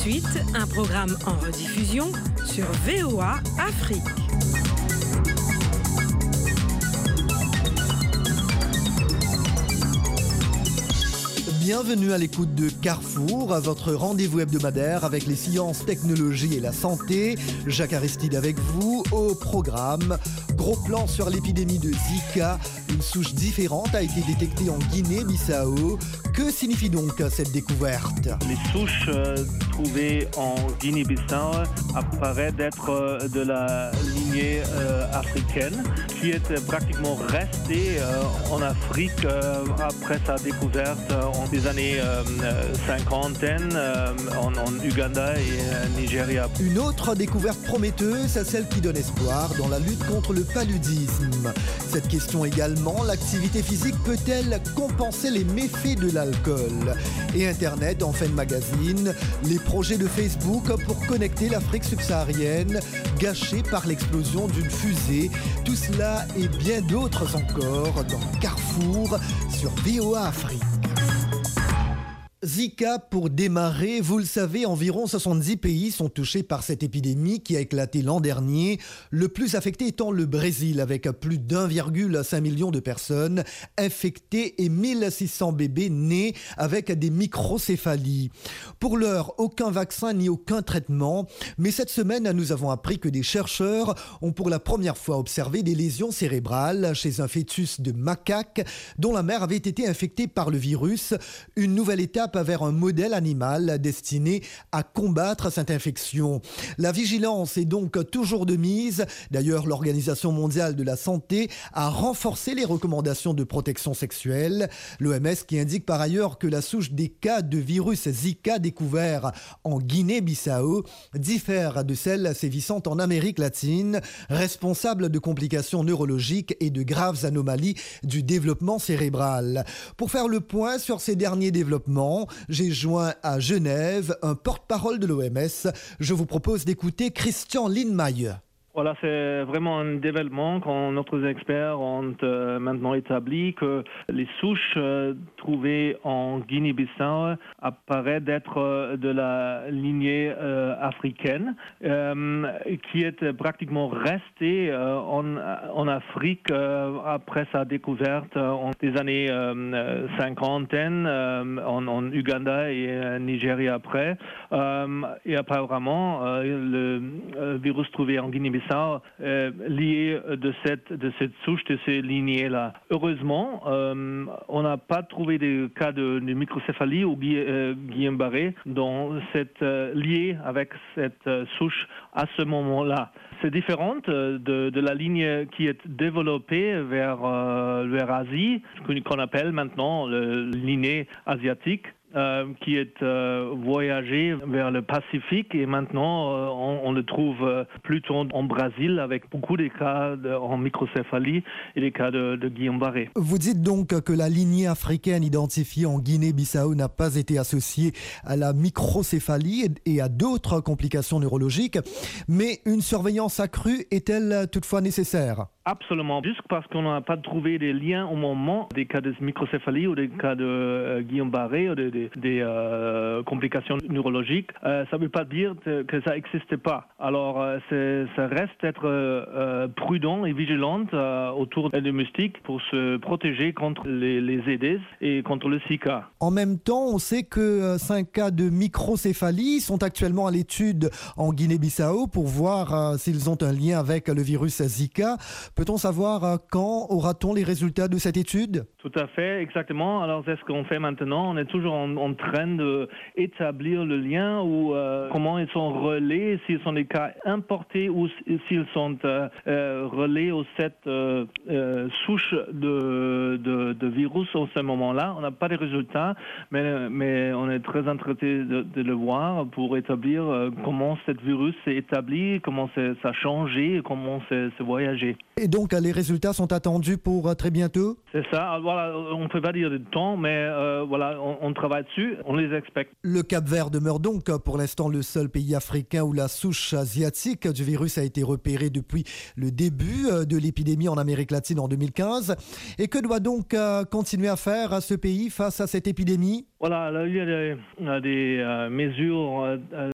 suite, un programme en rediffusion sur VOA Afrique. Bienvenue à l'écoute de Carrefour, votre rendez-vous hebdomadaire avec les sciences, technologies et la santé. Jacques Aristide avec vous au programme. Gros plan sur l'épidémie de Zika. Une souche différente a été détectée en Guinée-Bissau. Que signifie donc cette découverte? Les souches trouvées en Guinée-Bissau apparaissent d'être de la lignée africaine qui est pratiquement restée en Afrique après sa découverte en des années 50 en Ouganda et Nigeria. Une autre découverte prometteuse, celle qui donne espoir dans la lutte contre le paludisme. Cette question également, l'activité physique peut-elle compenser les méfaits de l'alcool? Et Internet en fin de magazine, les projets de Facebook pour connecter l'Afrique subsaharienne, gâchés par l'explosion d'une fusée. Tout cela et bien d'autres encore dans Carrefour sur VOA Afrique. Zika, pour démarrer, vous le savez, environ 70 pays sont touchés par cette épidémie qui a éclaté l'an dernier, le plus affecté étant le Brésil, avec plus d'1,5 million de personnes infectées et 1600 bébés nés avec des microcéphalies. Pour l'heure, aucun vaccin ni aucun traitement, mais cette semaine, nous avons appris que des chercheurs ont pour la première fois observé des lésions cérébrales chez un fœtus de macaque dont la mère avait été infectée par le virus, une nouvelle étape vers un modèle animal destiné à combattre cette infection. La vigilance est donc toujours de mise. D'ailleurs, l'Organisation mondiale de la santé a renforcé les recommandations de protection sexuelle. L'OMS qui indique par ailleurs que la souche des cas de virus Zika découverts en Guinée-Bissau diffère de celle sévissant en Amérique latine, responsable de complications neurologiques et de graves anomalies du développement cérébral. Pour faire le point sur ces derniers développements, j'ai joint à Genève un porte-parole de l'OMS. Je vous propose d'écouter Christian Lindmeier. Voilà, c'est vraiment un développement quand notre experts ont maintenant établi que les souches trouvées en Guinée-Bissau apparaissent d'être de la lignée africaine qui est pratiquement restée en Afrique après sa découverte en des années 50 en Ouganda et Nigeria après. Et apparemment, le virus trouvé en Guinée-Bissau lié de cette souche, de ces lignées-là. Heureusement, on n'a pas trouvé de cas de microcéphalie ou Guillain-Barré lié avec cette souche à ce moment-là. C'est différent de la ligne qui est développée vers l'Asie, qu'on appelle maintenant la lignée asiatique. Qui est voyagé vers le Pacifique et maintenant on le trouve plutôt en Brésil avec beaucoup de cas en microcéphalie et des cas de Guillain-Barré. Vous dites donc que la lignée africaine identifiée en Guinée-Bissau n'a pas été associée à la microcéphalie et à d'autres complications neurologiques, mais une surveillance accrue est-elle toutefois nécessaire? Absolument. Juste parce qu'on n'a pas trouvé des liens au moment des cas de microcéphalie ou des cas de Guillain-Barré ou des complications neurologiques, ça ne veut pas dire que ça n'existe pas. Alors, ça reste être prudent et vigilant autour des moustiques pour se protéger contre les Aedes et contre le Zika. En même temps, on sait que 5 cas de microcéphalie sont actuellement à l'étude en Guinée-Bissau pour voir s'ils ont un lien avec le virus Zika. Peut-on savoir quand aura-t-on les résultats de cette étude? Tout à fait, exactement. Alors, c'est ce qu'on fait maintenant. On est toujours en train d'établir le lien ou comment ils sont relais, s'ils sont des cas importés ou s'ils sont relais aux cette souche de virus à ce moment-là. On n'a pas de résultats, mais on est très intéressé de le voir pour établir comment ce virus s'est établi, comment ça a changé, comment c'est voyagé. Et donc, les résultats sont attendus pour très bientôt? C'est ça. Alors, voilà, on ne peut pas dire de temps, mais voilà, on travaille dessus, on les expecte. Le Cap-Vert demeure donc pour l'instant le seul pays africain où la souche asiatique du virus a été repérée depuis le début de l'épidémie en Amérique latine en 2015. Et que doit donc continuer à faire ce pays face à cette épidémie? Voilà, là, il y a des mesures